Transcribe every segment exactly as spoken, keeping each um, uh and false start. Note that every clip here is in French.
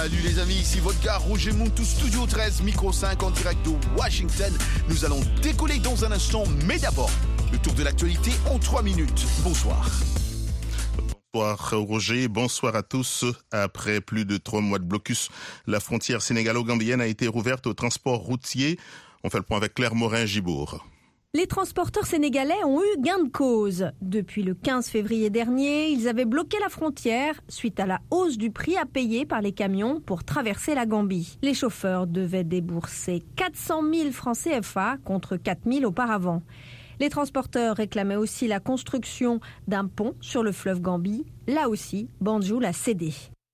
Salut les amis, ici votre gars Roger Montou, Studio treize, Micro cinq en direct de Washington. Nous allons décoller dans un instant, mais d'abord, le tour de l'actualité en trois minutes. Bonsoir. Bonsoir Roger, bonsoir à tous. Après plus de trois mois de blocus, la frontière sénégalo-gambienne a été rouverte au transport routier. On fait le point avec Claire Morin-Gibourg. Les transporteurs sénégalais ont eu gain de cause. Depuis le quinze février dernier, ils avaient bloqué la frontière suite à la hausse du prix à payer par les camions pour traverser la Gambie. Les chauffeurs devaient débourser quatre cent mille francs C F A contre quatre mille auparavant. Les transporteurs réclamaient aussi la construction d'un pont sur le fleuve Gambie. Là aussi, Banjul a cédé.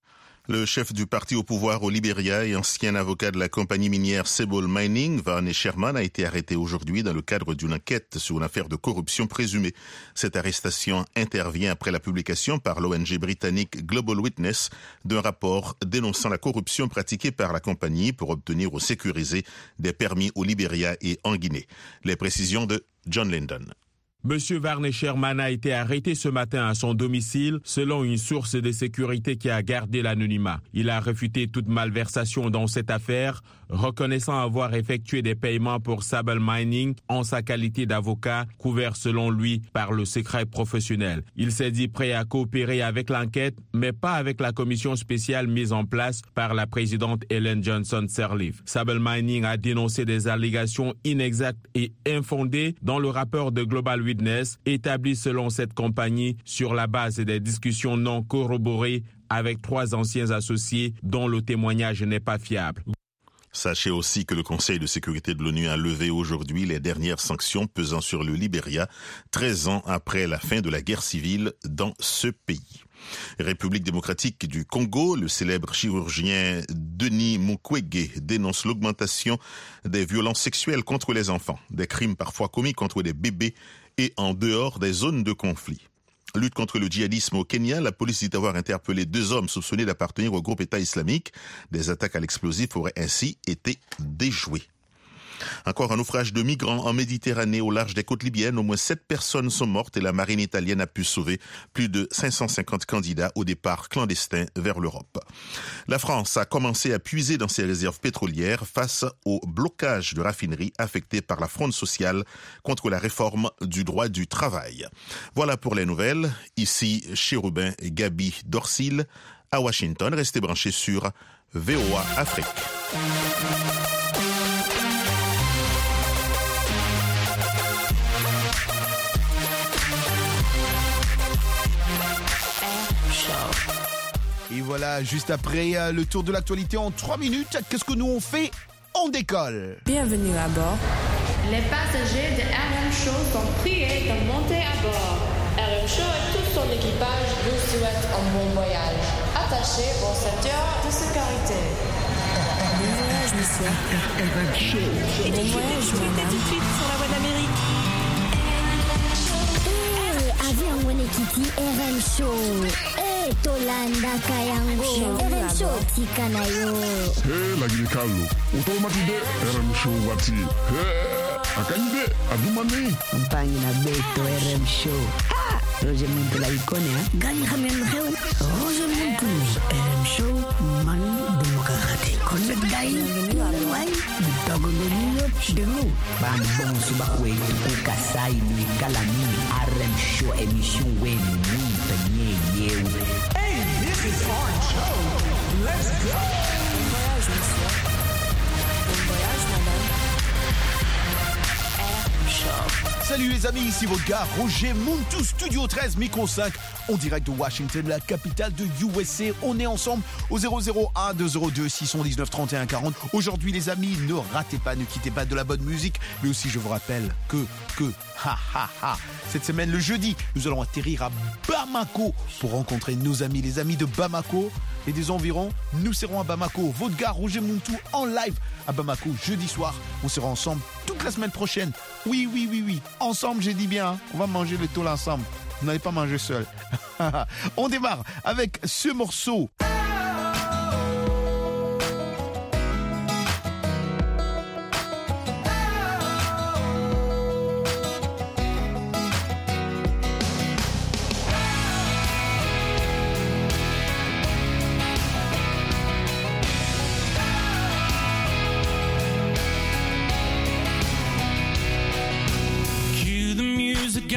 Le chef du parti au pouvoir au Libéria et ancien avocat de la compagnie minière Sebol Mining, Varney Sherman, a été arrêté aujourd'hui dans le cadre d'une enquête sur une affaire de corruption présumée. Cette arrestation intervient après la publication par l'O N G britannique Global Witness d'un rapport dénonçant la corruption pratiquée par la compagnie pour obtenir ou sécuriser des permis au Libéria et en Guinée. Les précisions de John Lyndon. Monsieur Varney Sherman a été arrêté ce matin à son domicile, selon une source de sécurité qui a gardé l'anonymat. Il a réfuté toute malversation dans cette affaire, reconnaissant avoir effectué des paiements pour Sebol Mining en sa qualité d'avocat, couvert selon lui par le secret professionnel. Il s'est dit prêt à coopérer avec l'enquête, mais pas avec la commission spéciale mise en place par la présidente Ellen Johnson Sirleaf. Sebol Mining a dénoncé des allégations inexactes et infondées dans le rapport de Global Witness établi selon cette compagnie sur la base des discussions non corroborées avec trois anciens associés dont le témoignage n'est pas fiable. Sachez aussi que le Conseil de sécurité de l'ONU a levé aujourd'hui les dernières sanctions pesant sur le Libéria, treize ans après la fin de la guerre civile dans ce pays. République démocratique du Congo, le célèbre chirurgien Denis Mukwege dénonce l'augmentation des violences sexuelles contre les enfants, des crimes parfois commis contre des bébés et en dehors des zones de conflit. Lutte contre le djihadisme au Kenya, la police dit avoir interpellé deux hommes soupçonnés d'appartenir au groupe État islamique. Des attaques à l'explosif auraient ainsi été déjouées. Encore un naufrage de migrants en Méditerranée au large des côtes libyennes. Au moins sept personnes sont mortes et la marine italienne a pu sauver plus de cinq cent cinquante candidats au départ clandestin vers l'Europe. La France a commencé à puiser dans ses réserves pétrolières face au blocage de raffineries affectées par la fronde sociale contre la réforme du droit du travail. Voilà pour les nouvelles. Ici Chérubin Gabi Dorsil à Washington. Restez branchés sur V O A Afrique. Et voilà, juste après euh, le tour de l'actualité en trois minutes, qu'est-ce que nous on fait? On décolle. Bienvenue à bord. Les passagers de R M Show sont priés de monter à bord. R M Show et tout son équipage vous souhaitent un bon voyage. Attachez vos ceintures de sécurité. Bon voyage, monsieur. R M Show. Bon voyage, madame. Tout de suite sur la voie d'Amérique. Eh, avion Wenekiti R M Show. Eh, Tolanda Kayango. R M Show Tikanayo. Eh, la Guinée-Callo. Automatique R M Show Wati. Eh, Akanyide, Adumani. Campagne na Beto R M Show. Ah, Roger Montou la icône, hein. Gagne Ramen Reu. Roger Montou. R M Show Man Démocratique. Connect Gaï. Bienvenue à bord. Ouais. Dogo de nous. Ban bon subakwe tuku kasai ni kalami R M Show émission wen ni tanye yeu. Hey, this is our show. Let's go. Bon voyage, monsieur. Bon voyage, madame. R Show. Salut les amis, ici votre gars Roger Montou, Studio treize, Micro cinq, en direct de Washington, la capitale de U S A. On est ensemble au zéro zéro un deux zéro deux six un neuf trente et un quarante. Aujourd'hui les amis, ne ratez pas, ne quittez pas de la bonne musique, mais aussi je vous rappelle que, que, ha ha ha, cette semaine le jeudi, nous allons atterrir à Bamako pour rencontrer nos amis, les amis de Bamako et des environs. Nous serons à Bamako, votre gars Roger Montou en live à Bamako jeudi soir. On sera ensemble toute la semaine prochaine. Oui, oui, oui, oui. Ensemble, j'ai dit bien, hein. On va manger le tôle ensemble. Vous n'allez pas manger seul. On démarre avec ce morceau.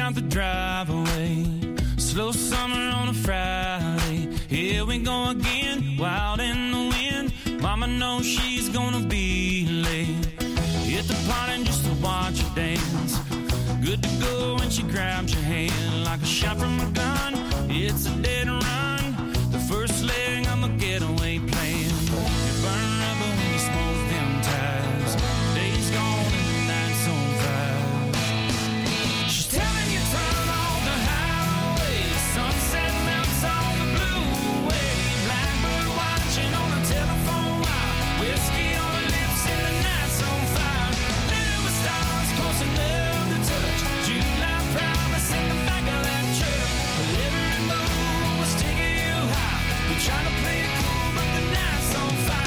out the driveway. Slow summer on a Friday. Here we go again, wild in the wind. Mama knows she's gonna be late. Hit the party just to watch her dance. Good to go when she grabs your hand like a shot from a gun. It's a dead run, the first leg of a getaway plan. You burn rubber when you smoke them tires. Days gone and the night's on fire. She's telling you turn off the highway. Sunset melts on the blue way. Blackbird watching on the telephone wire. Whiskey on her lips and the night's on fire. Little with stars close enough to touch. July promise in the back of that truck. But every move was taking you high. We try to play it cool, but the night's on fire.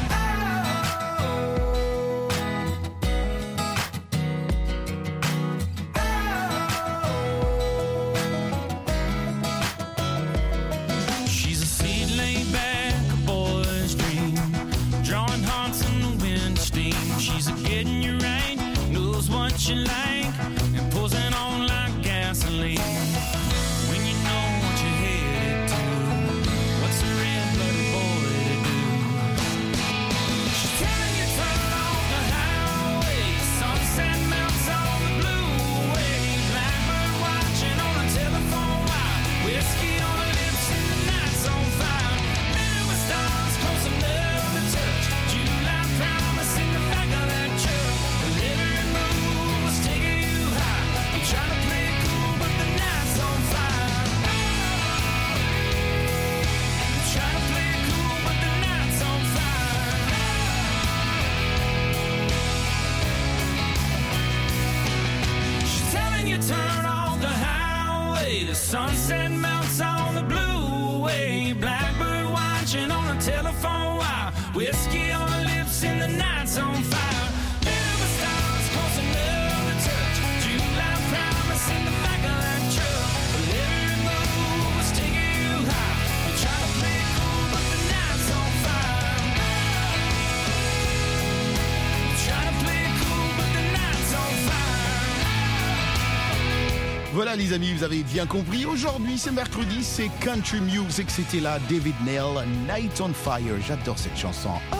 She's a seed laid back, a boy's dream. Drawing hearts in the wind steam. She's a getting you right, knows what you like, and pulls it on like gasoline. When you know what you're headed to, what's a red-blooded boy to do? She's telling you turn off the highway. Sunset melts on the blue way. Blackbird watching on the telephone wire. Whiskey on her lips and the night's on fire. Little with stars close enough to touch. July promise in the back of that truck. But every move was taking you high. You try to play it cool, but the night's on fire. You try to play it cool, but the night's on fire. She's telling you turn off the highway. The sunset melts on the blue way. Blackbird watching on the telephone wire. Whiskey on her lips and the night's on fire. Little with stars close enough to touch. July promise in the back of that truck. But every move was taking you high. You try to play it cool, but the night's on fire. You try to play it cool, but the night's on fire. Voilà les amis, vous avez bien compris. Aujourd'hui, c'est mercredi, c'est Country Music. C'était là David Nail, Night on Fire. J'adore cette chanson. Ah,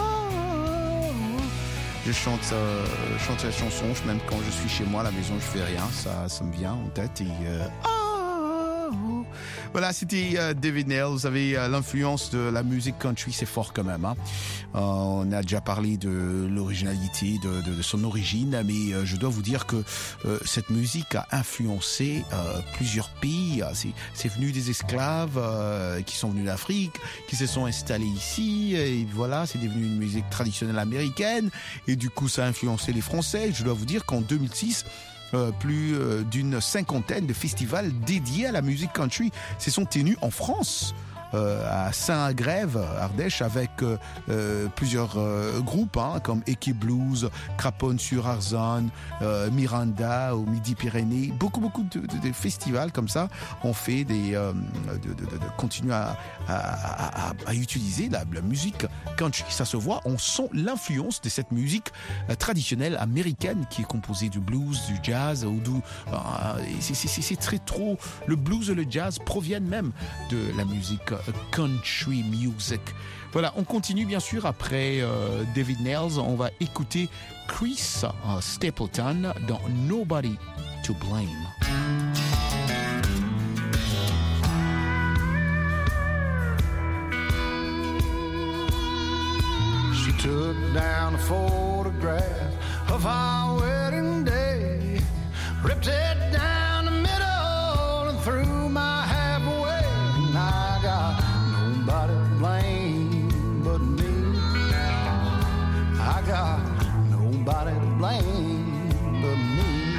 je chante, euh, je chante la chanson, même quand je suis chez moi à la maison, je fais rien. Ça, ça me vient en tête. Et, euh, ah, voilà, c'était euh, David Nail. Vous savez, euh, l'influence de la musique country, c'est fort quand même. Hein. Euh, on a déjà parlé de l'originalité, de, de, de son origine, mais euh, je dois vous dire que euh, cette musique a influencé euh, plusieurs pays. C'est, c'est venu des esclaves euh, qui sont venus d'Afrique, qui se sont installés ici, et voilà, c'est devenu une musique traditionnelle américaine, et du coup, ça a influencé les Français. Je dois vous dire qu'en deux mille six, Euh, plus euh, d'une cinquantaine de festivals dédiés à la musique country se sont tenus en France. Euh, à Saint-Agrève, Ardèche, avec euh, euh, plusieurs euh, groupes hein, comme Eke Blues, Craponne-sur-Arzon, euh, Miranda au Midi-Pyrénées. Beaucoup, beaucoup de, de, de festivals comme ça ont fait des, euh, de, de, de, de continuer à, à, à, à utiliser la, la musique country. Ça se voit, on sent l'influence de cette musique euh, traditionnelle américaine qui est composée du blues, du jazz, ou du, euh, c'est, c'est, c'est très trop. Le blues et le jazz proviennent même de la musique country music. Voilà, on continue bien sûr après euh, David Nails. On va écouter Chris uh, Stapleton dans Nobody to Blame. She took down a photograph of our wedding day, ripped it down the middle and threw my half away. And I got nobody to blame but me. I got nobody to blame but me.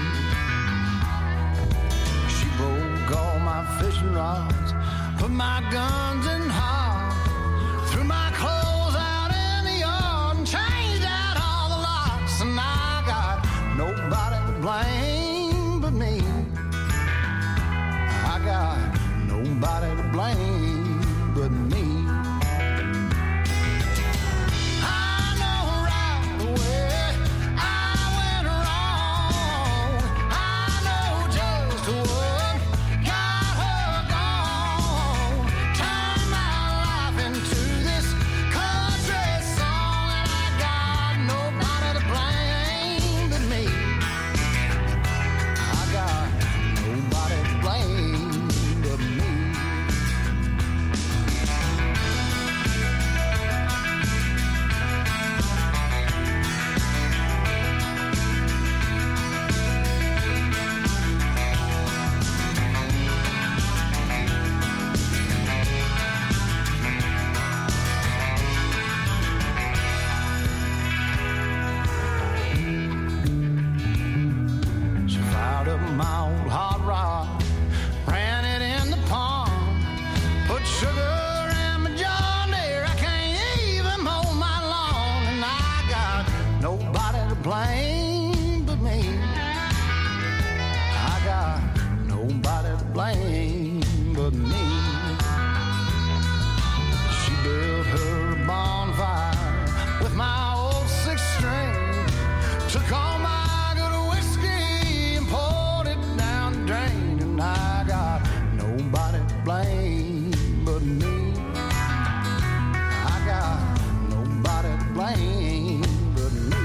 She broke all my fishing rods, put my guns in hard, threw my clothes out in the yard and changed out all the locks. And I got nobody to blame but me. I got nobody to blame but me. I know right where I went wrong. I know just what on my old hot rod, ran it in the pond, put sugar in my John Deere. I can't even mow my lawn, and I got nobody to blame but me. I got nobody to blame but me. She built her bonfire with my old six string, took all my good whiskey and poured it down the drain, and I got nobody to blame but me. I got nobody to blame but me.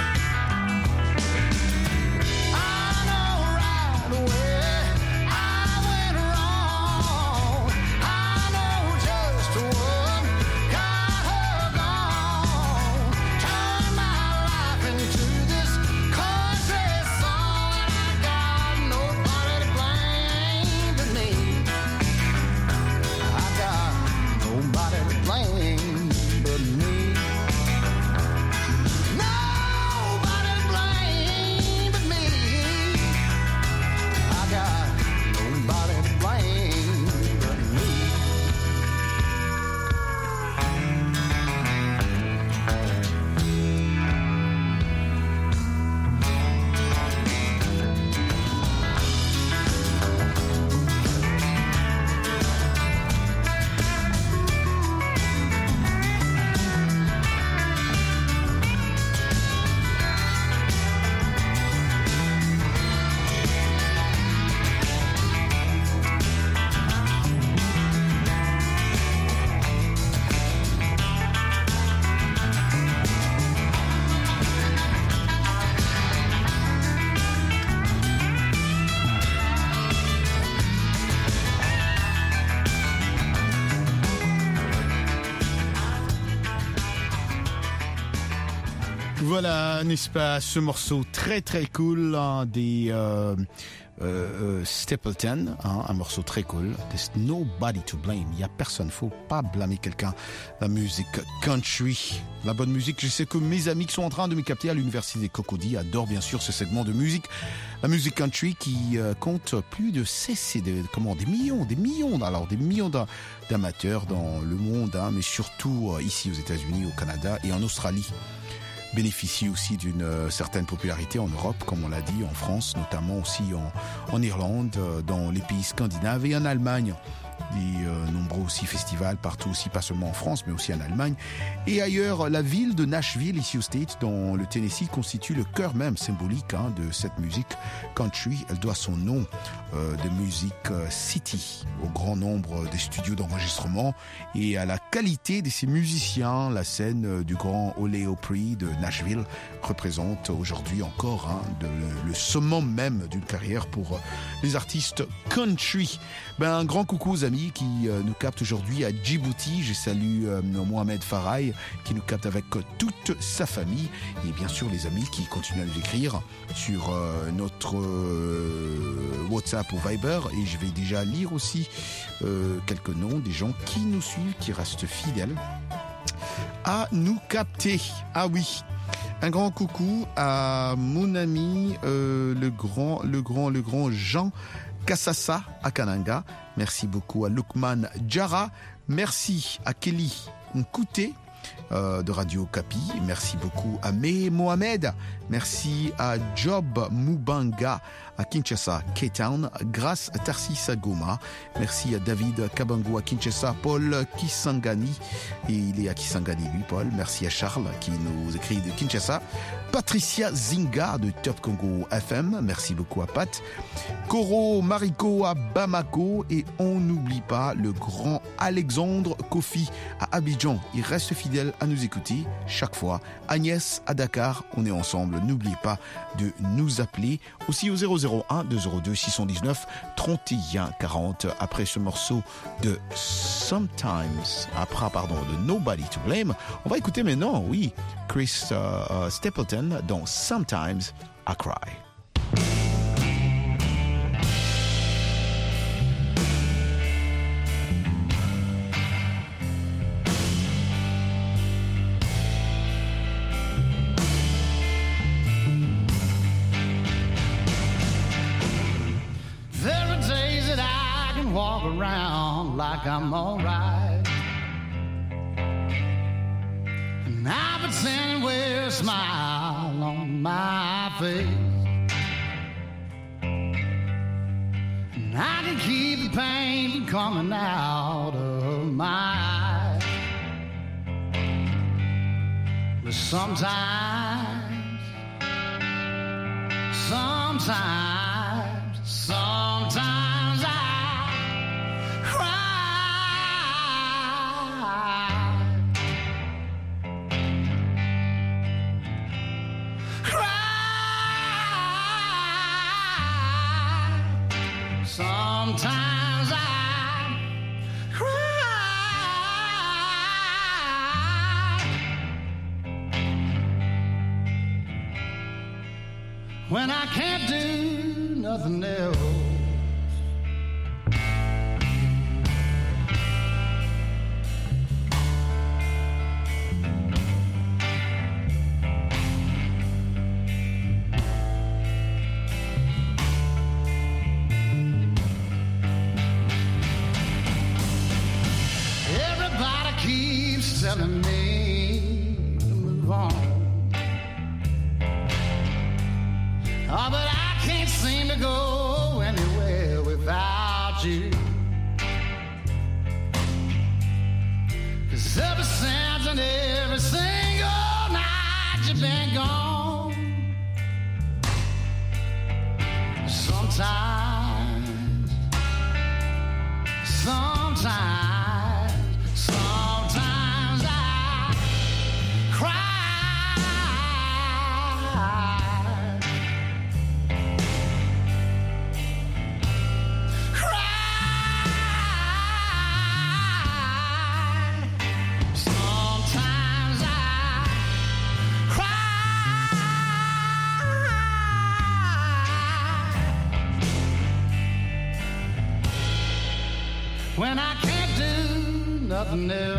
I know right away I went wrong. I know just what got her gone. Turned my life into this country song, and I got nobody to blame but me. I got nobody to blame but me. Nobody to blame but me. I got nobody to blame but me. Voilà, n'est-ce pas, ce morceau très très cool hein, des euh, euh, Stapleton, hein, un morceau très cool. There's nobody to blame. Il n'y a personne, faut pas blâmer quelqu'un. La musique country, la bonne musique. Je sais que mes amis qui sont en train de me capter à l'université Cocody adorent bien sûr ce segment de musique. La musique country qui euh, compte plus de cesser de comment des millions, des millions, alors des millions d'amateurs dans le monde, hein, mais surtout euh, ici aux États-Unis, au Canada et en Australie. Bénéficie aussi d'une euh, certaine popularité en Europe, comme on l'a dit, en France, notamment aussi en, en Irlande, euh, dans les pays scandinaves et en Allemagne. Des euh, nombreux aussi festivals partout aussi, pas seulement en France, mais aussi en Allemagne. Et ailleurs, la ville de Nashville, ici au States, dans le Tennessee, constitue le cœur même symbolique hein, de cette musique country. Elle doit son nom euh, de Music City, au grand nombre des studios d'enregistrement et à la qualité de ses musiciens. La scène du grand Ole Opry de Nashville représente aujourd'hui encore hein, de, le, le summum même d'une carrière pour les artistes country. Ben, un grand coucou aux amis qui euh, nous captent aujourd'hui à Djibouti. Je salue euh, Mohamed Faraï qui nous capte avec euh, toute sa famille et bien sûr les amis qui continuent à nous écrire sur euh, notre euh, WhatsApp ou Viber, et je vais déjà lire aussi euh, quelques noms des gens qui nous suivent, qui restent fidèles à nous capter. Ah oui, un grand coucou à mon ami euh, le grand, le grand, le grand Jean Kassassa à Kananga. Merci beaucoup à Lukman Jara. Merci à Kelly Nkouté euh, de Radio Kapi. Merci beaucoup à Meh Mohamed. Merci à Job Mubanga à Kinshasa, K-Town, grâce à Tarsis Goma. Merci à David Kabango à Kinshasa, Paul Kisangani, et il est à Kisangani lui, Paul. Merci à Charles qui nous écrit de Kinshasa. Patricia Zinga de Top Congo F M, merci beaucoup à Pat. Koro Mariko à Bamako, et on n'oublie pas le grand Alexandre Kofi à Abidjan. Il reste fidèle à nous écouter chaque fois. Agnès à Dakar, on est ensemble. N'oubliez pas de nous appeler aussi au zéro zéro un deux zéro deux six cent dix-neuf trente et un quarante après ce morceau de Sometimes, après pardon de Nobody to Blame. On va écouter maintenant, oui, Chris uh, uh, Stapleton dans Sometimes I Cry. walk around like I'm alright. And I pretend to wear a smile on my face. And I can keep the pain from coming out of my eyes. But sometimes, sometimes, sometimes I sometimes I cry when I can't do nothing else. Telling me to move on. Oh, but I can't seem to go anywhere without you. 'Cause ever since and every single night you've been gone. Sometimes, sometimes, sometimes when I can't do nothing else.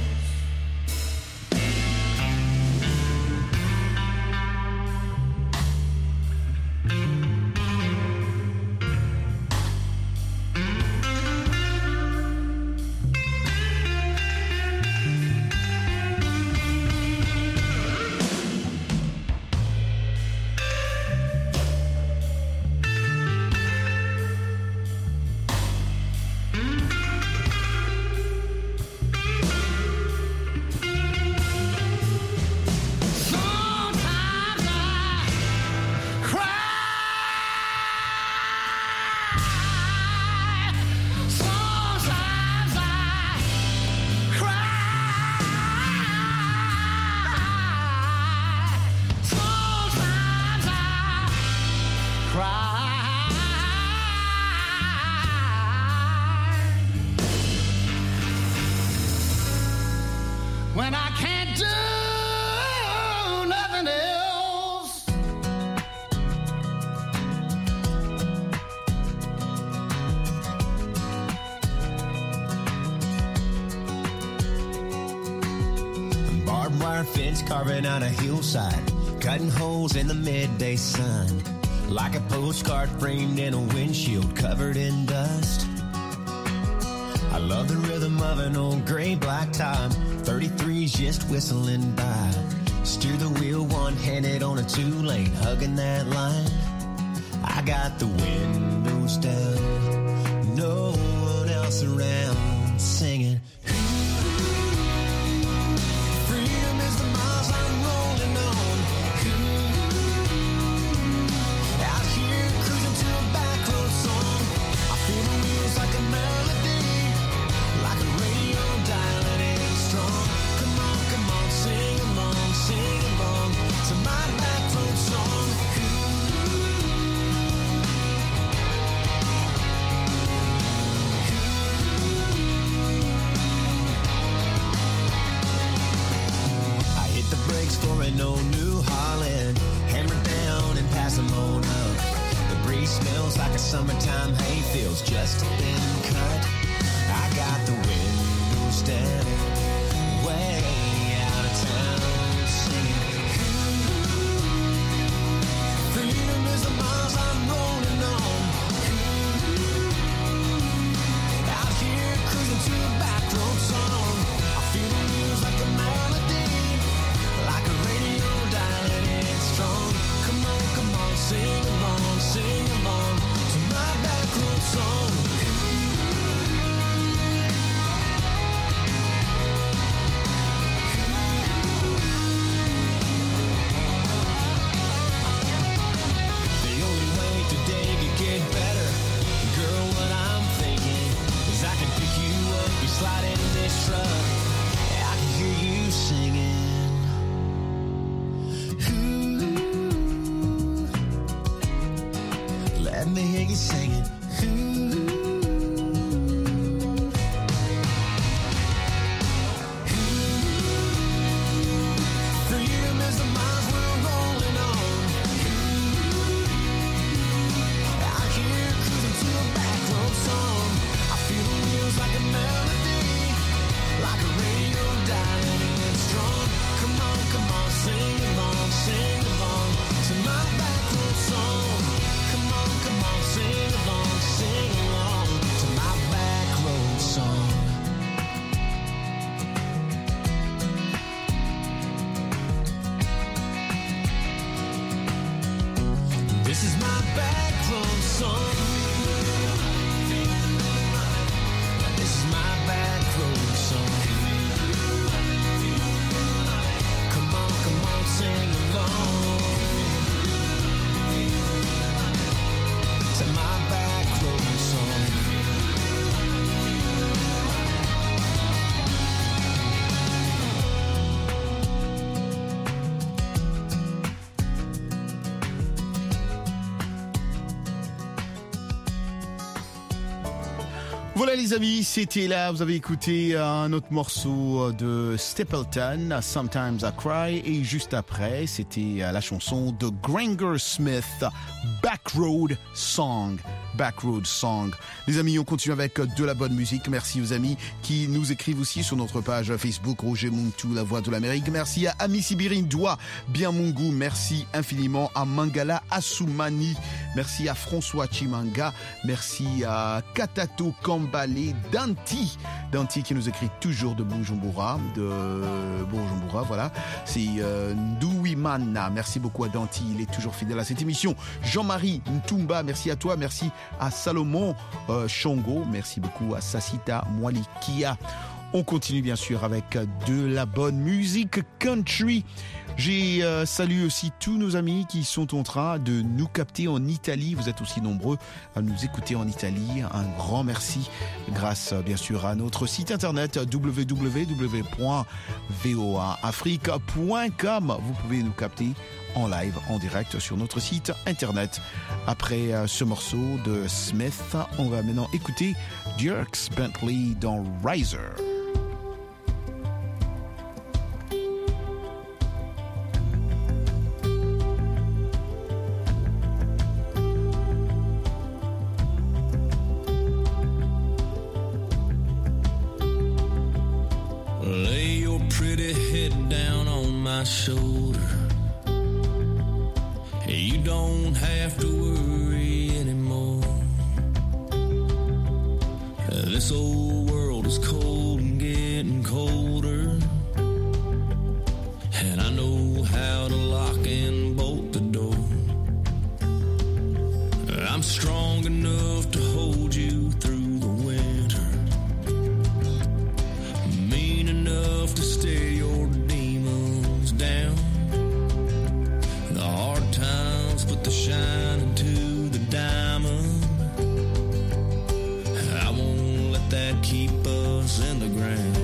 When I can't do nothing else. Barbed wire fence carving out a hillside, cutting holes in the midday sun, like a postcard framed in a windshield covered in dust. I love the rhythm of an old gray black top, thirty-threes just whistling by. Steer the wheel one-handed on a two-lane, hugging that line. I got the windows down, no one else around, singing. Freedom is the miles I'm rolling on. Out here cruising to a back road song. I feel the wheels like a melody, like a radio dialing in strong. Come on, come on, sing along, sing along to my back road song. I hit the brakes for an old New Holland, hammer down and pass them on up. The breeze smells like a summertime hayfields, just a thin cut. I got the windows down, way out of town, singing. Freedom is the miles I'm rolling on. me hear you singing. Ooh. Freedom is the miles we're rolling on. Out here cruising to a back road song. I feel the wheels like a melody, like a radio dialing in strong. Come on, come on, sing along, sing along to my back road song. Come on, come on, sing along, sing along to my back road song. This is my back road song. This is my back road song. Come on, come on, sing along to my back road song. Voilà les amis, c'était là, vous avez écouté un autre morceau de Stapleton, Sometimes I Cry, et juste après, c'était la chanson de Granger Smith, Backroad Song. Backroad Song. Les amis, on continue avec de la bonne musique. Merci aux amis qui nous écrivent aussi sur notre page Facebook, Roger Muntu, la voix de l'Amérique. Merci à Ami Sibirine Doua, Bien Mungu. Merci infiniment à Mangala Assoumani. Merci à François Chimanga. Merci à Katato Kambale Danti. Danti qui nous écrit toujours de Bujumbura. De Bujumbura, voilà. C'est euh, Ndouimana. Merci beaucoup à Danti. Il est toujours fidèle à cette émission. Jean-Marie Ntumba, merci à toi. Merci à Salomon euh, Chongo. Merci beaucoup à Sassita Mwalikia. On continue bien sûr avec de la bonne musique country. J'ai euh, salué aussi tous nos amis qui sont en train de nous capter en Italie. Vous êtes aussi nombreux à nous écouter en Italie. Un grand merci grâce bien sûr à notre site internet w w w point v o a afrique point com. Vous pouvez nous capter en live, en direct sur notre site internet. Après euh, ce morceau de Smith, on va maintenant écouter Dierks Bentley dans Riser. Lay your pretty head down on my shoulder. You don't have to worry anymore. This old world is cold and getting colder, and I know how to lock and bolt the door. I'm strong enough to hold you through the winter, mean enough to stare your demons down. The hard times put the shine into the diamond. I won't let that keep us in the ground.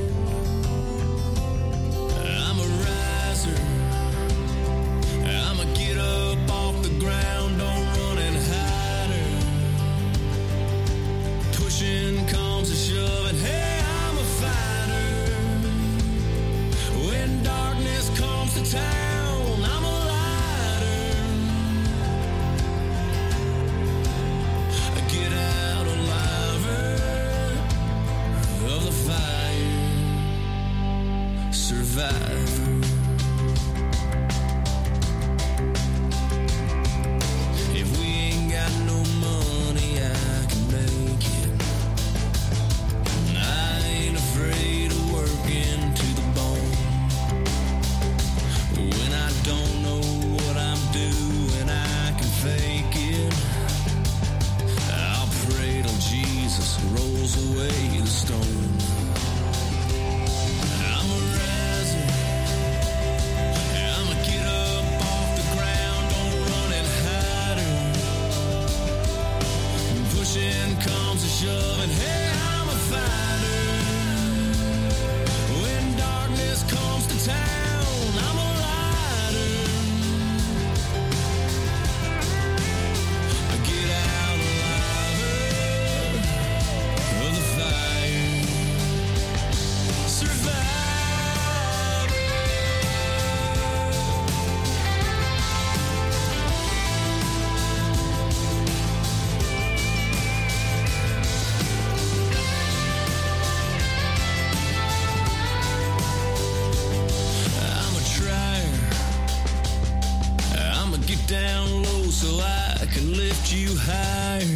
I'm a riser. I'ma get up off the ground. Don't run and hide her. Pushing comes to shoving. Hey, I'm a fighter. When darkness comes to town, I'm a get out alive of the fire, survivor. If we ain't got no money, I can make it. I ain't afraid of working to the bone. When I don't know what I'm doing, I can fake it. Pray till Jesus rolls away the stone. I'm a riser. I'ma get up off the ground. Don't run and hide her. Pushing comes to shoving. Hey, I'm a fighter. When darkness comes to town, I'm a lighter. Get out. lift you higher.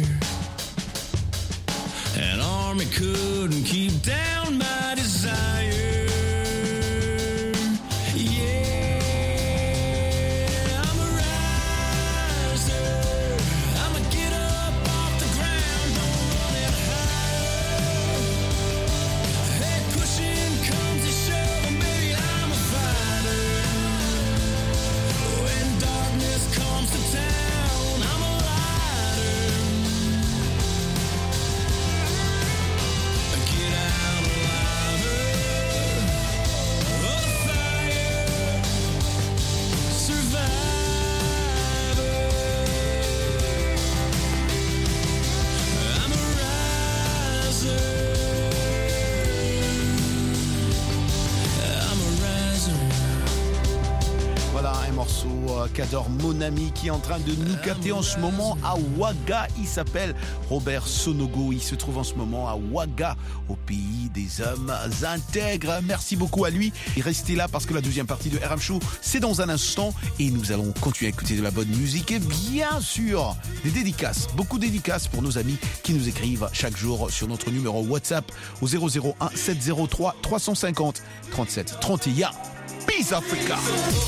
An army couldn't keep down my desire. Qu'adore mon ami qui est en train de nous capter en ce moment à Ouaga. Il s'appelle Robert Sonogo. Il se trouve en ce moment à Ouaga, au pays des hommes intègres. Merci beaucoup à lui. Et restez là parce que la deuxième partie de R M Show, c'est dans un instant. Et nous allons continuer à écouter de la bonne musique. Et bien sûr, des dédicaces. Beaucoup de dédicaces pour nos amis qui nous écrivent chaque jour sur notre numéro WhatsApp au zéro zéro un sept zéro trois trois cent cinquante trente-sept trente et un. Peace Africa!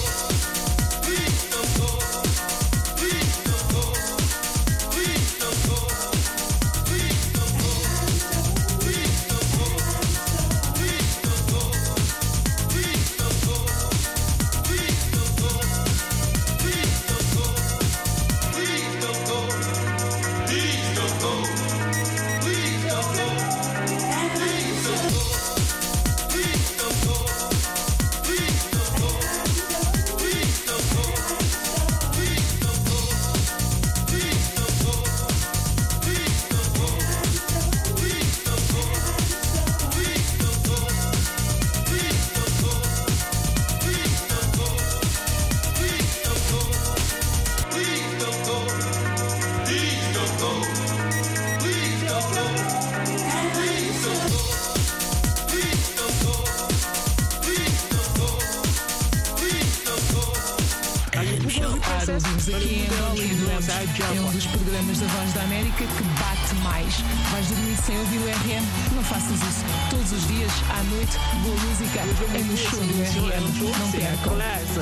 É um dos programas da Voz da América que bate mais. Vais dormir sem ouvir o R M? Não faças isso. Todos os dias, à noite, boa música é no show do R M. Não percam.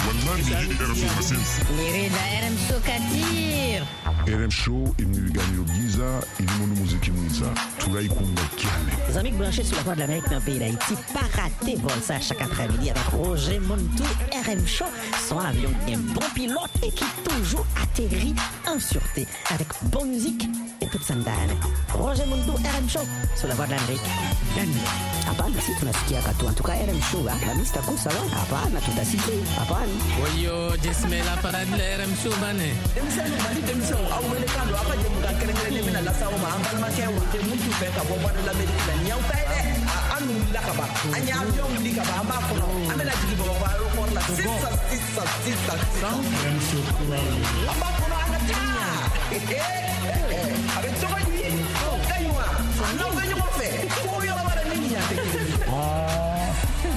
Querida R M Show Katir. R M Show imnigani giza ilimono muziki mwiza tulaikunda kiane. Les amis branchés sur la Voix de l'Amérique dans le pays d'Haïti, pas rater vol ça chaque après-midi avec Roger Montou. R M Show, son avion un bon pilote et qui toujours atterrit en sûreté avec bonne musique et toute sandale. Roger Montou, R M Show sur la Voix de l'Amérique. Hapana, si tunasikia katu. En tout cas, R M Show, la mista kusa lo. Hapana, tutasikia. Hapana. Oyo, jesmela parade la R M Show bane. Demisano bani demisano awele kando apa je muka kerengere mina la sawo ma ambal ma kewo te mutu fe ka bo bana la medina nyaw pede anu la ka ba anya avion li ka ba amba ko no amela jigi bo ba ro ko la sisa sisa sisa R M Show amba ko no ana ta avec to ba ni oh kaywa no ba ni ko fe ko yo ba ni ni ya te ah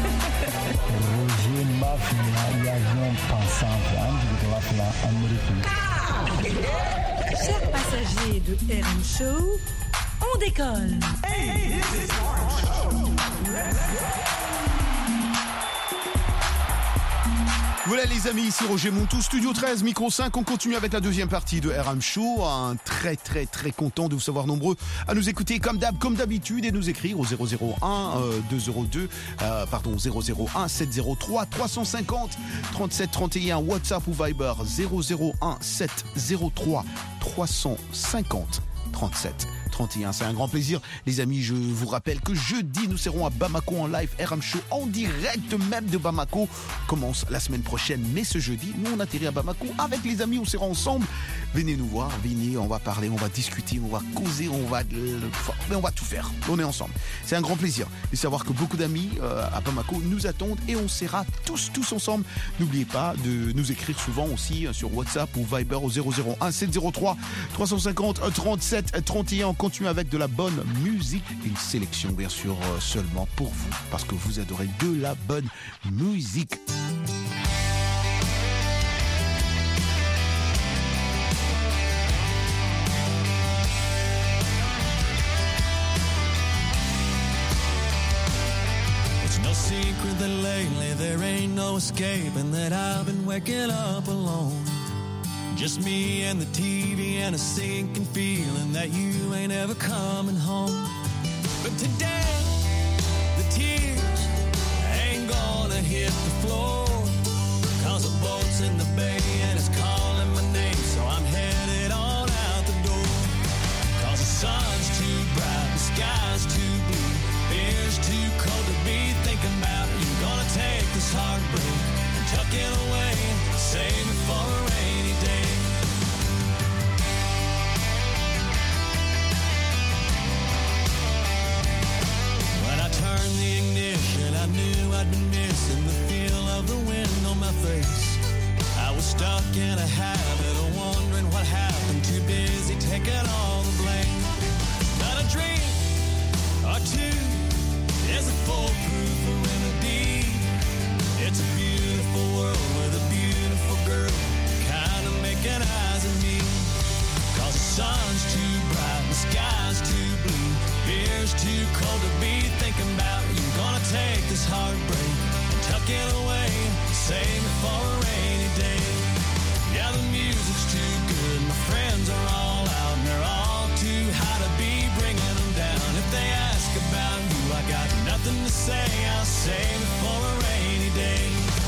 Roger Mafia l'avion pensant de la fla américaine. Chers passagers de R M Show, on décolle. Hey, this is R M Show. Voilà les amis, ici Roger Montou, Studio treize, Micro cinq. On continue avec la deuxième partie de R M Show. Un très très très content de vous savoir nombreux à nous écouter comme d'hab, comme d'habitude et nous écrire au zéro zéro un deux zéro deux euh, pardon zéro zéro un sept zéro trois trois cent cinquante trente-sept trente et un. WhatsApp ou Viber zéro zéro un sept zéro trois trois cent cinquante trente-sept trente et un. C'est un grand plaisir les amis. Je vous rappelle que jeudi nous serons à Bamako en live. R M Show en direct même de Bamako commence la semaine prochaine, mais ce jeudi nous on atterrit à Bamako avec les amis. On sera ensemble, venez nous voir, venez, on va parler, on va discuter, on va causer, on va mais on va tout faire, on est ensemble. C'est un grand plaisir de savoir que beaucoup d'amis euh, à Bamako nous attendent et on sera tous tous ensemble. N'oubliez pas de nous écrire souvent aussi sur WhatsApp ou Viber au zéro zéro un sept zéro trois trois cent cinquante trente-sept trente et un. On continue avec de la bonne musique, une sélection bien sûr seulement pour vous parce que vous adorez de la bonne musique. secret that lately there ain't no escape, and that I've been waking up alone. Just me and the T V and a sinking feeling that you ain't ever coming home. But today, the tears ain't gonna hit the floor, 'cause the boat's in the bay and it's calling my name, so I'm headed on out the door. 'Cause the sun's too bright, the sky's too blue, beer's too cold to be thinking about you. Gonna take this heartbreak and tuck it away, save it for a rainy day. When I turned the ignition, I knew I'd been missing the feel of the wind on my face. I was stuck in a habit of wondering what happened, too busy taking all the blame. Not a drink or two is a foolproof remedy. It's a beautiful world with a beautiful girl kind of making eyes at me. 'Cause the sun's too bright, the sky's too blue, beer's too cold to be thinking about you. Gonna take this heartbreak and tuck it away, save it for a rainy day. Yeah, the music's too good, my friends are all out, and they're all too high to be bringing them down. If they ask about you, I got nothing to say, I'll save it for a rainy day.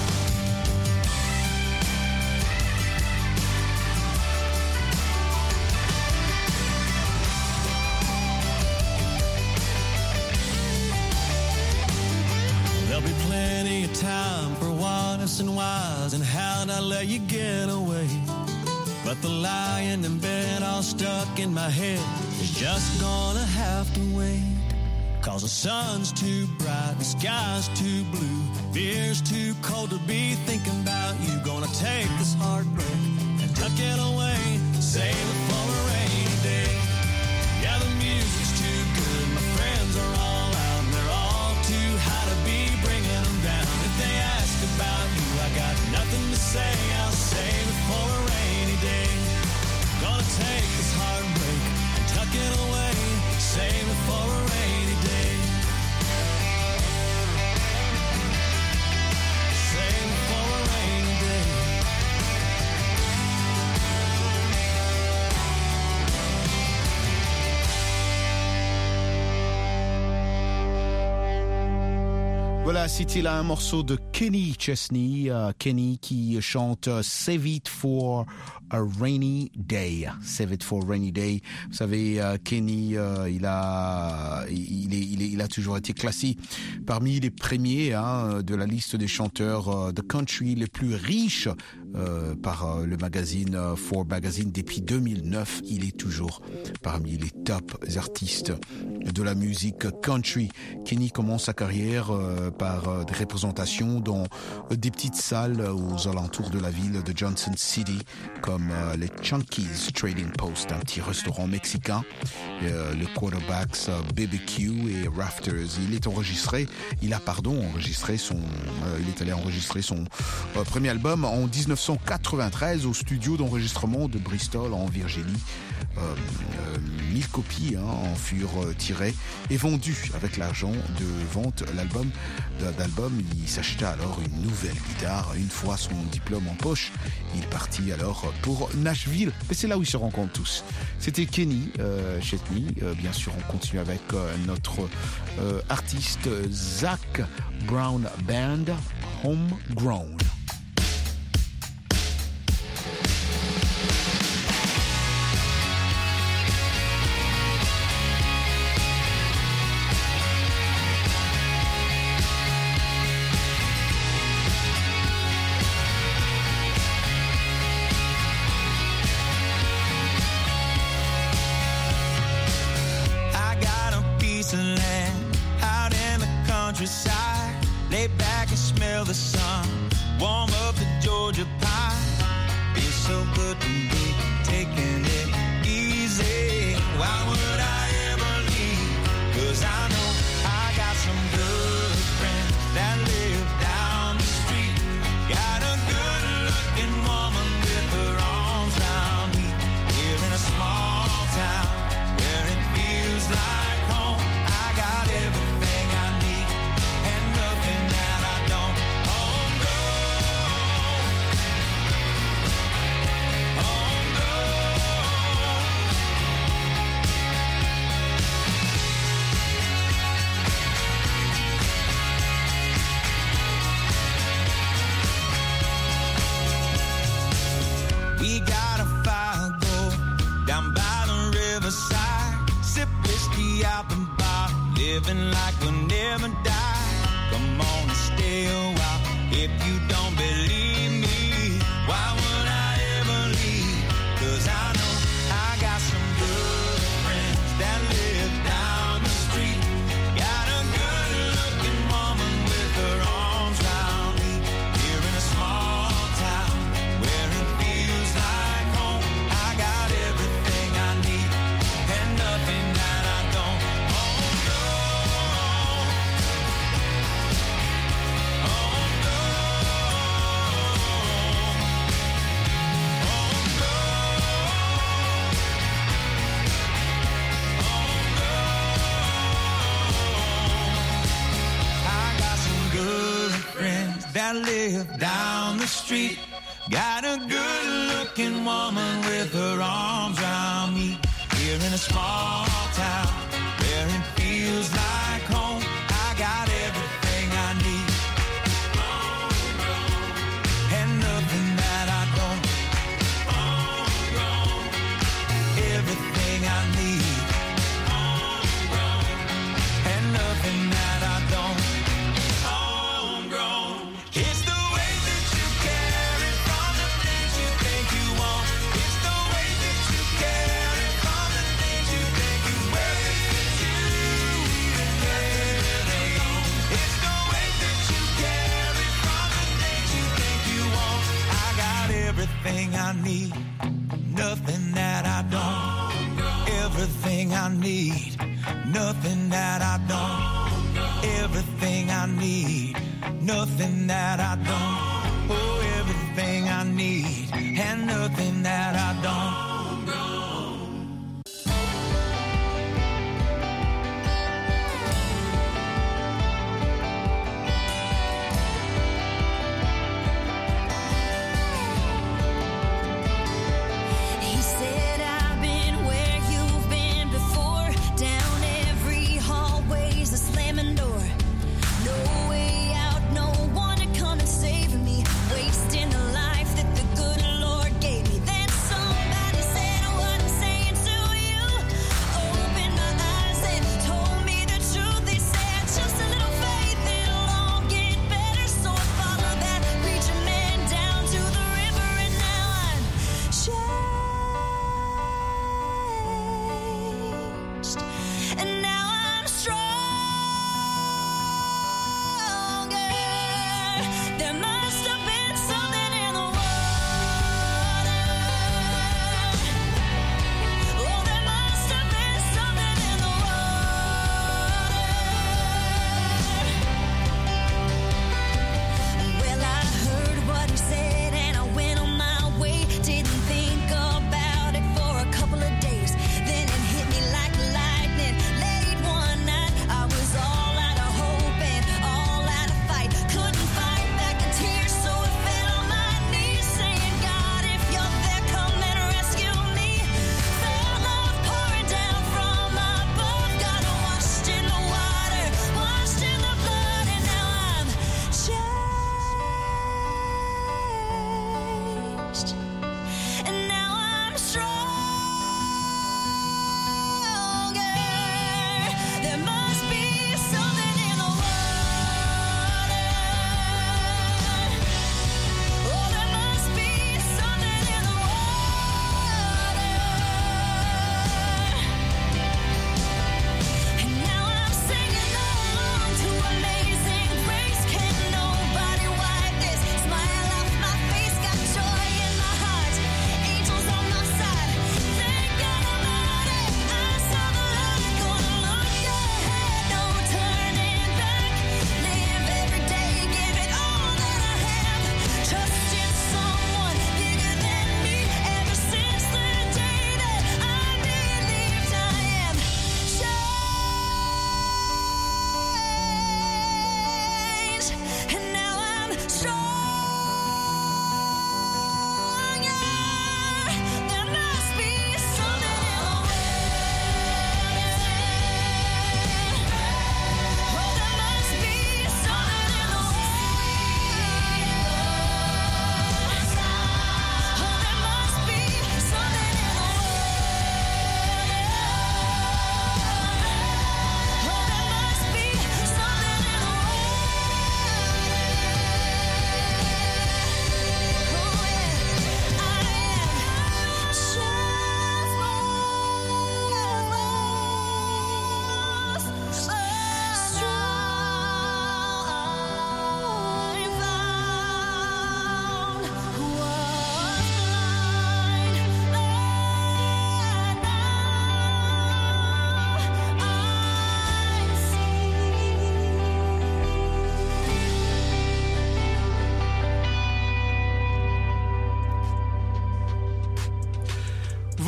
There'll be plenty of time for what ifs and whys and how'd I let you get away. But the lying in bed all stuck in my head is just gonna have to wait. 'Cause the sun's too bright, the sky's too blue, beer's too cold to be thinking about you. Gonna take this heartbreak and tuck it away, save it for a rainy day. Yeah, the music's too good, my friends are all out, and they're all too high to be bringing them down. If they ask about you, I got nothing to say, I'll save it for a rainy day. Gonna take this heartbreak and tuck it away, save it for a rainy day. Save it for a rainy day. Voilà, c'était là un morceau de Kenny Chesney, uh, Kenny qui chante uh, Save It for a Rainy Day. Save It for a Rainy Day. Vous savez, uh, Kenny, uh, il a, il, est, il, est, il a toujours été classé parmi les premiers hein, de la liste des chanteurs uh, de country les plus riches uh, par uh, le magazine uh, Forbes Magazine depuis deux mille neuf. Il est toujours parmi les top artistes de la musique country. Kenny commence sa carrière uh, par uh, des représentations dans uh, des petites salles uh, aux alentours de la ville de Johnson City, comme uh, les Chunky's Trading Post, un petit restaurant mexicain, uh, le Quarterbacks uh, B B Q et Rafters. Il est enregistré, il a pardon enregistré son, uh, il est allé enregistrer son uh, premier album en dix-neuf cent quatre-vingt-treize au studio d'enregistrement de Bristol en Virginie. Euh, euh, mille copies hein, en furent euh, tirées et vendues avec l'argent de vente l'album d'album. Il s'acheta alors une nouvelle guitare. Une fois son diplôme en poche, il partit alors pour Nashville. Et c'est là où ils se rencontrent tous. C'était Kenny euh, Chesney. Euh, bien sûr, on continue avec euh, notre euh, artiste Zac Brown Band, Homegrown. Lay back and smell the sun. Warm up the Georgia pie. Feels so good to be taking it easy. Why would I ever leave? 'Cause I know I got some good friends that live down the street. Got a good looking woman with her arms around me. Here in a small town where it feels like home. I got everything I need and nothing else. out the bar, living like we'll never die. Come on and stay a while. If you don't believe me, why would I ever leave? 'Cause I know I got some good friends that live down the street. Got a good looking woman with her arms round me. Here in a small town where it feels like home. I got everything I need and nothing that I don't. Oh no, oh no, oh no, oh no. I got some good friends that live down the street. Got a good looking woman with her arms around me. Here in a small town where it feels like home. I got everything I need and nothing that I don't. Everything I need and nothing that I don't. Homegrown. It's the way that you carry from the things you think you want. It's the way that you carry from the things you think you wear. It's you and everything. It's the way that you carry from the things you think you want. I got everything I need, nothing that I don't. Everything I need, nothing that I don't. Everything I need, nothing that I don't. Oh, everything I need and nothing that I don't. He said, I've been where you've been before. Down every hallway's a slamming door. No way out, no one to come and save me. Wasting the life that the good Lord gave me. Then somebody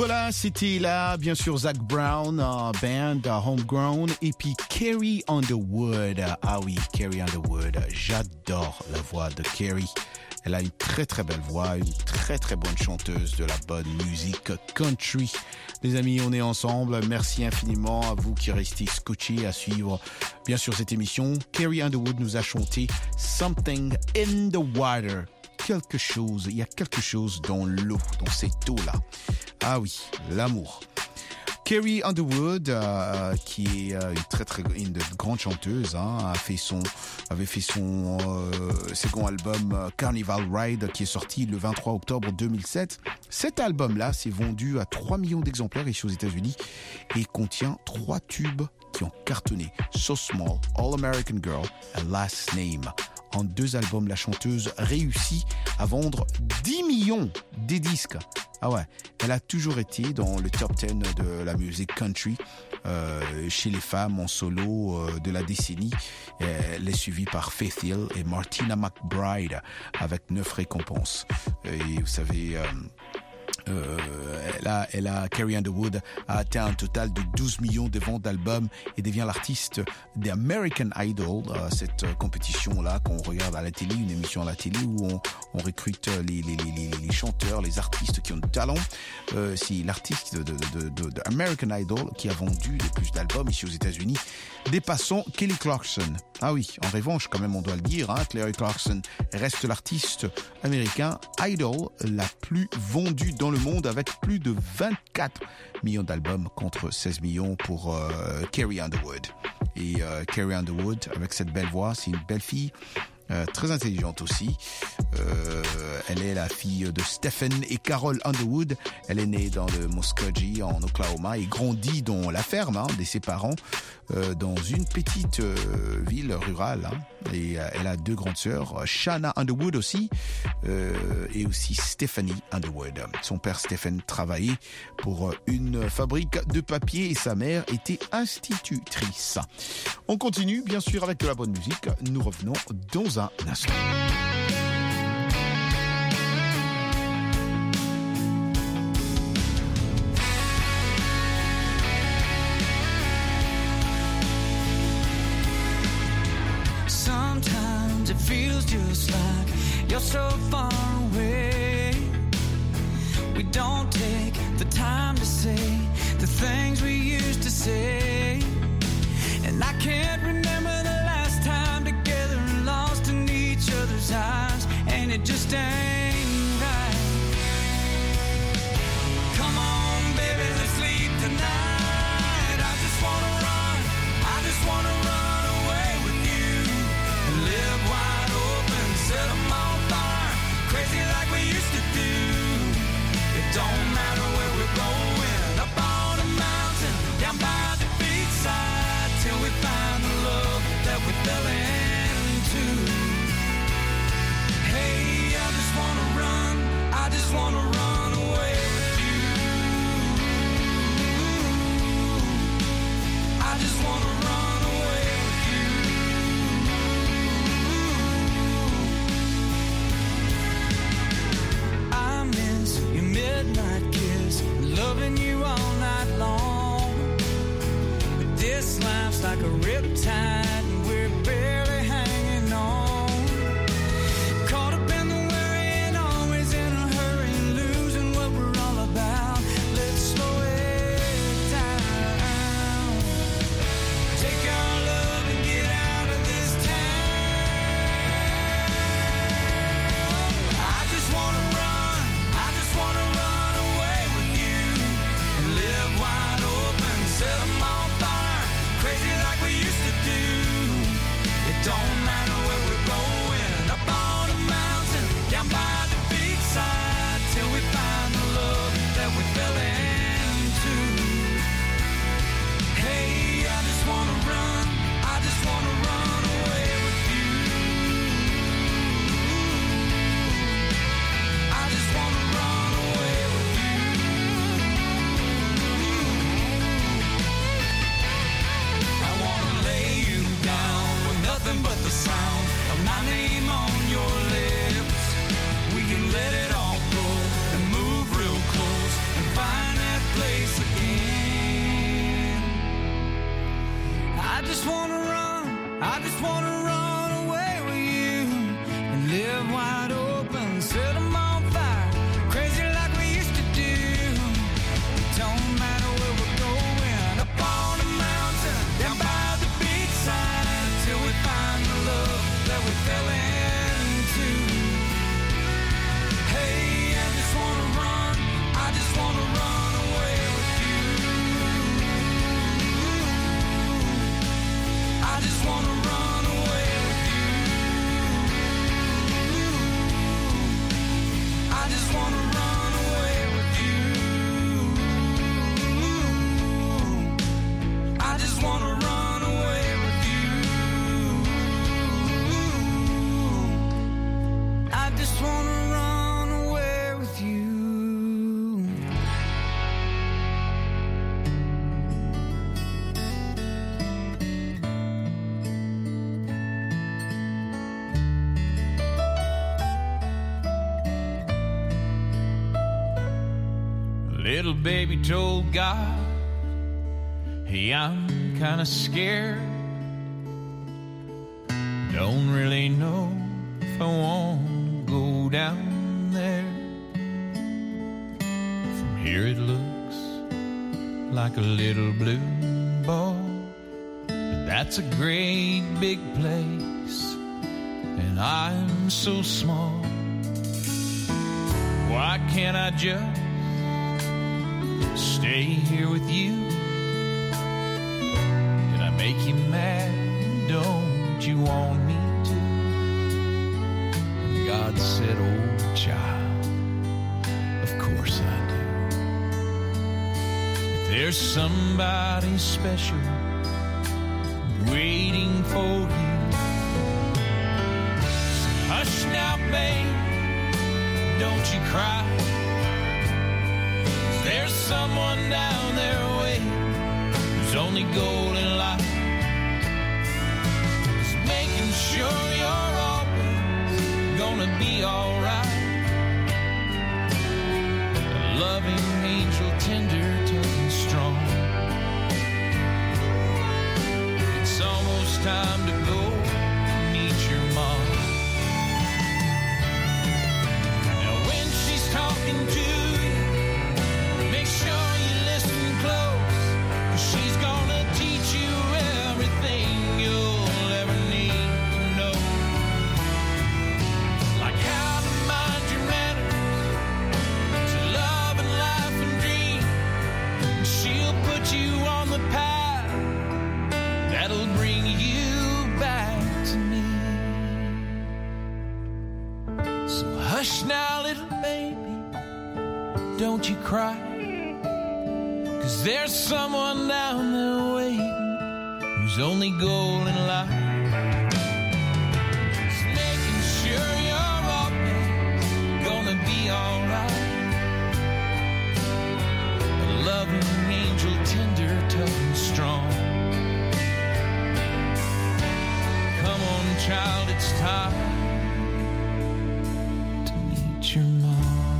Voilà, c'était là, bien sûr, Zac Brown, uh, band, uh, Homegrown, et puis Carrie Underwood. Uh, ah oui, Carrie Underwood, uh, j'adore la voix de Carrie. Elle a une très très belle voix, une très très bonne chanteuse de la bonne musique country. Les amis, on est ensemble. Merci infiniment à vous qui restez scotchés à suivre, bien sûr, cette émission. Carrie Underwood nous a chanté Something in the Water. Quelque chose, il y a quelque chose dans l'eau, dans cette eau-là. Ah oui, l'amour. Carrie Underwood, euh, qui est euh, une très très une grande chanteuse, hein, a fait son, avait fait son euh, second album euh, Carnival Ride, qui est sorti le vingt-trois octobre deux mille sept. Cet album-là s'est vendu à trois millions d'exemplaires ici aux États-Unis et contient trois tubes qui ont cartonné: So Small, All American Girl et Last Name. En deux albums, la chanteuse réussit à vendre dix millions de disques. Ah ouais, elle a toujours été dans le top dix de la musique country euh, chez les femmes en solo euh, de la décennie. Elle est suivie par Faith Hill et Martina McBride avec neuf récompenses. Et vous savez... Euh, Euh, elle a, elle a, Carrie Underwood a atteint un total de douze millions de ventes d'albums et devient l'artiste d'American Idol, euh, cette compétition-là qu'on regarde à la télé, une émission à la télé où on, on recrute les, les, les, les chanteurs, les artistes qui ont du talent. Euh, c'est l'artiste de, de, de, de, de American Idol qui a vendu le plus d'albums ici aux États-Unis, dépassant Kelly Clarkson. Ah oui, en revanche, quand même, on doit le dire, hein, Kelly Clarkson reste l'artiste américain Idol la plus vendue dans le monde avec plus de vingt-quatre millions d'albums contre seize millions pour euh, Carrie Underwood. Et euh, Carrie Underwood, avec cette belle voix, c'est une belle fille. Euh, très intelligente aussi. Euh, elle est la fille de Stephen et Carol Underwood. Elle est née dans le Muskogee en Oklahoma et grandit dans la ferme hein, de ses parents euh, dans une petite euh, ville rurale. Hein. Et euh, elle a deux grandes sœurs, Shanna Underwood aussi euh, et aussi Stephanie Underwood. Son père Stephen travaillait pour une fabrique de papier et sa mère était institutrice. On continue bien sûr avec de la bonne musique. Nous revenons dans un instant. Sometimes it feels just like you're so far away. We don't take the time to say the things we used to say. And I can't remember the last time together and lost in each other's eyes. And it just ain't right. Come on, baby, let's leave tonight. I just wanna run, I just wanna run away with you. Live wide open, set them on fire. Crazy like we used to do. It don't matter where we're going. Up on a mountain, down by the beachside. Till we find the love that we fell into. Hey, I just wanna run, I just wanna run away with you. I just wanna run away with you. I miss your midnight kiss, loving you all night long. But this life's like a riptide and we're barely hanging on. Caught up in the worry and always in a hurry and losing what we're all about. Let's slow it down. Take our love and get out of this town. I just wanna run, I just wanna run away with you. And live wide open, set them on fire. Crazy like we used to do. It don't matter where we're going. Up on a mountain, down by the beachside. Till we find the love that we fell into. Hey, I just wanna run, I just wanna run away with you. I just wanna run away with you. I wanna lay you down with nothing but the sound just wanna run, I just wanna run away with you and live wide open, set them on fire, crazy like we used to do. It don't matter where we're going, up on the mountain, down by the beachside, till we find the love that we fell into. Hey, I just wanna run, I just wanna run away with you. I just wanna run away with you. I just wanna run away with you. I just wanna run away with you. I just wanna run away with you. Little baby told God, hey, I'm kinda scared. Don't really know if I want to go down there. From here it looks like a little blue ball, but that's a great big place, and I'm so small. Why can't I just stay here with you? Did I make you mad? Don't you want me to? And God said, oh child, of course I do. If there's somebody special waiting for you, so hush now, babe, don't you cry. There's someone down there waiting, whose only goal in life is making sure you're always gonna be alright. A loving angel, tender, tough and strong. It's almost time to go meet your mom. Now when she's talking to you, make sure you listen close, 'cause she's gonna teach you everything you'll ever need to know. Like how to mind your manners, to love and life and dream. And she'll put you on the path that'll bring you back to me. So hush now, little baby, don't you cry. 'Cause there's someone down there waiting, whose only goal in life is making sure you're always gonna be alright. A loving angel, tender, tough and strong. Come on, child, it's time to meet your mom.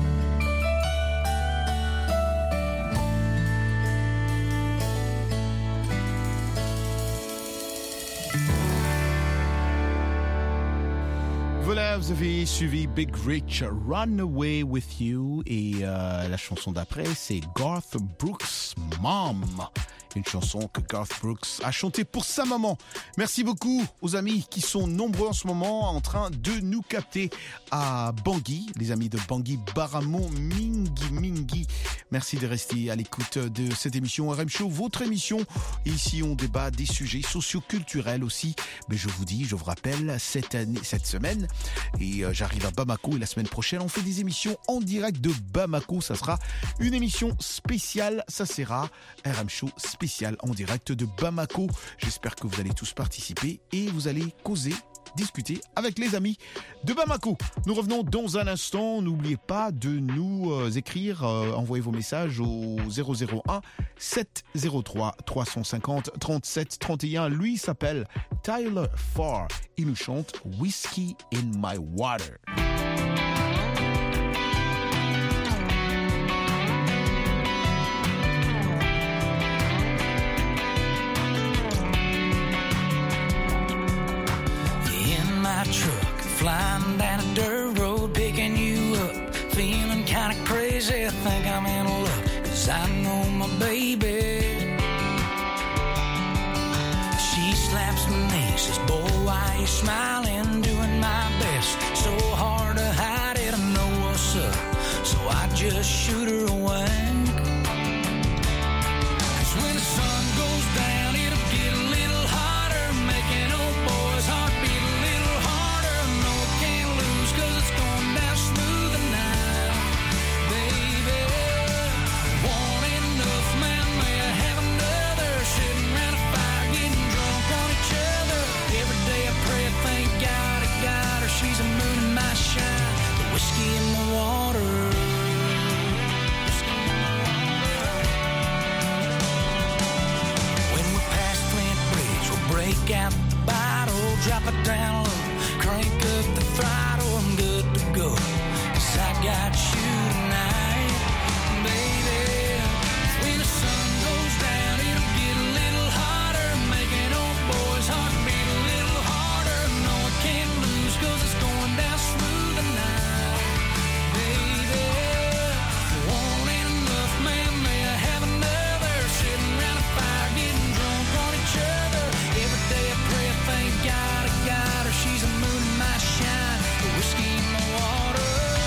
Voilà, vous avez suivi Big Rich, Run Away With You, et euh, la chanson d'après, c'est Garth Brooks, Mom. Une chanson que Garth Brooks a chantée pour sa maman. Merci beaucoup aux amis qui sont nombreux en ce moment en train de nous capter à Bangui, les amis de Bangui, Baramon, Mingi, Mingi. Merci de rester à l'écoute de cette émission R M Show, votre émission. Et ici, on débat des sujets socio-culturels aussi. Mais je vous dis, je vous rappelle, cette année, cette semaine, et euh, j'arrive à Bamako, et la semaine prochaine, on fait des émissions en direct de Bamako. Ça sera une émission spéciale. Ça sera R M Show spécial. spécial en direct de Bamako. J'espère que vous allez tous participer et vous allez causer, discuter avec les amis de Bamako. Nous revenons dans un instant. N'oubliez pas de nous euh, écrire, euh, envoyer vos messages au zéro zéro un sept zéro trois trois cent cinquante trente-sept trente et un. Lui s'appelle Tyler Farr. Il nous chante Whiskey in My Water. flying down a dirt road, picking you up, feeling kinda crazy, I think I'm in love, 'cause I know my baby. She slaps my knee, says, boy, why you smiling, doing my best, so hard to hide it, I know what's up, so I just shoot her away. Out the bottle, drop it down low, crank up the throttle, I'm good to go, 'cause I got you tonight, baby. When the sun goes down, it'll get a little hotter, making old boys' heart beat a little harder. No, I can't lose, 'cause it's going down smooth tonight, baby. One ain't enough, man, may I have another, sitting around a fire, getting drunk on each other. Every day I pray, I thank God I got her. She's a moon in my shine, the whiskey in my water.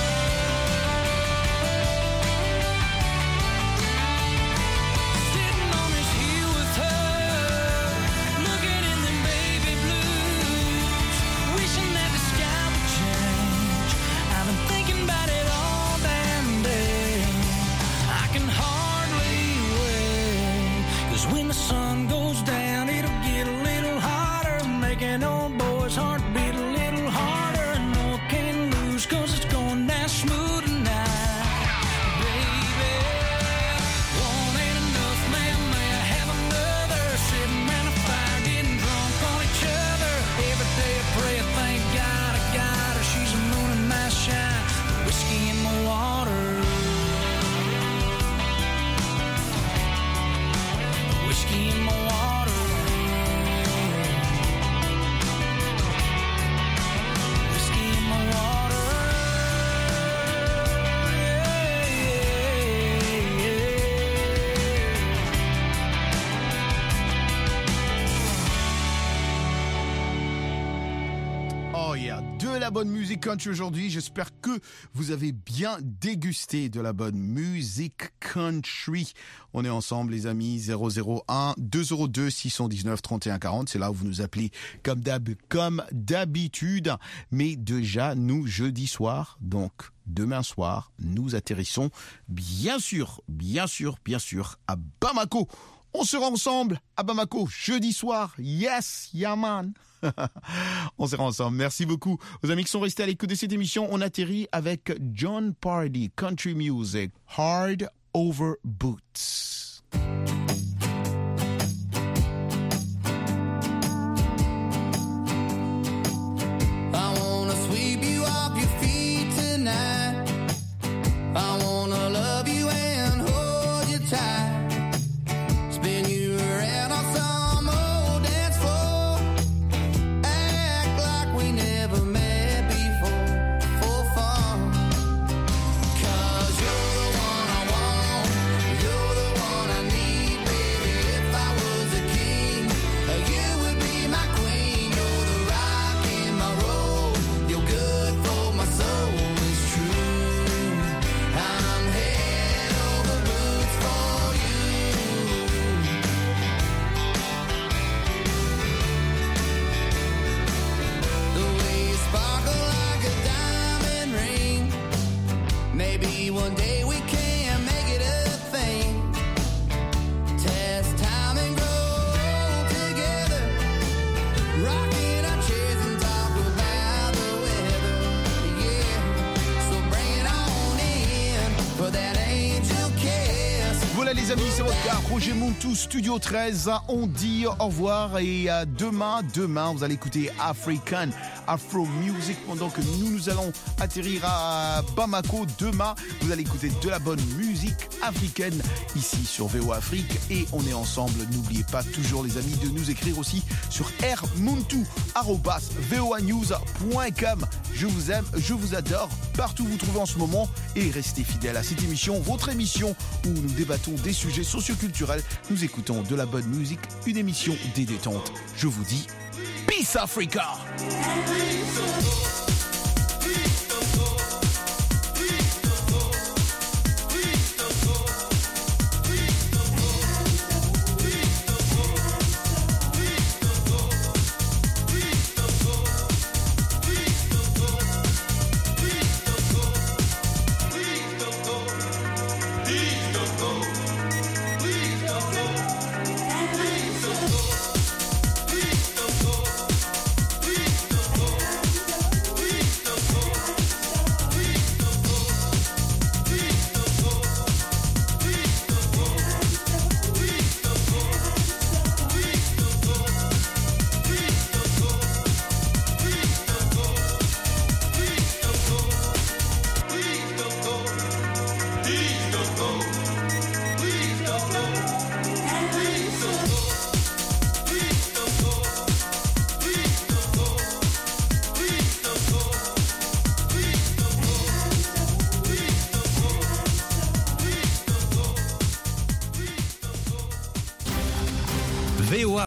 Sitting on his heel with her, looking in them baby blues, wishing that the sky would change. I've been thinking about it all damn day. I can hardly wait, 'cause when the sun goes down, it'll get a little hotter, making old boys' heart beat a little harder. No, I can't lose, 'cause it's going down smooth tonight, baby. One ain't enough, man, may I have another, sitting around a fire, getting drunk on each other. Every day I pray, I thank God I got her. She's a moon in my shine, the whiskey in my water, the whiskey in my water. De la bonne musique country aujourd'hui. J'espère que vous avez bien dégusté de la bonne musique country. On est ensemble, les amis. zéro zéro un deux zéro deux six un neuf trente et un quarante. C'est là où vous nous appelez comme d'hab, comme d'habitude. Mais déjà, nous, jeudi soir, donc demain soir, nous atterrissons bien sûr, bien sûr, bien sûr à Bamako. On sera ensemble à Bamako jeudi soir. Yes, yeah man. On sera ensemble. Merci beaucoup aux amis qui sont restés à l'écoute de cette émission. On atterrit avec Jon Pardi, Country Music, Hard Over Boots. I wanna sweep you off your feet tonight. I wanna love you and hold you tight. Spin you around on some old dance floor. Act like we never met before, for fun. 'Cause you're the one I want, you're the one Roger Montou, Studio treize. On dit au revoir et à demain. Demain, vous allez écouter African Afro Music pendant que nous, nous allons atterrir à Bamako. Demain, vous allez écouter de la bonne musique africaine ici sur V O Afrique et on est ensemble. N'oubliez pas toujours, les amis, de nous écrire aussi sur r montou arobase v o a news point com. Je vous aime, je vous adore partout où vous trouvez en ce moment et restez fidèles à cette émission, votre émission où nous débattons des sujets socioculturels. Nous écoutons de la bonne musique, une émission des détentes. Je vous dis Peace Africa.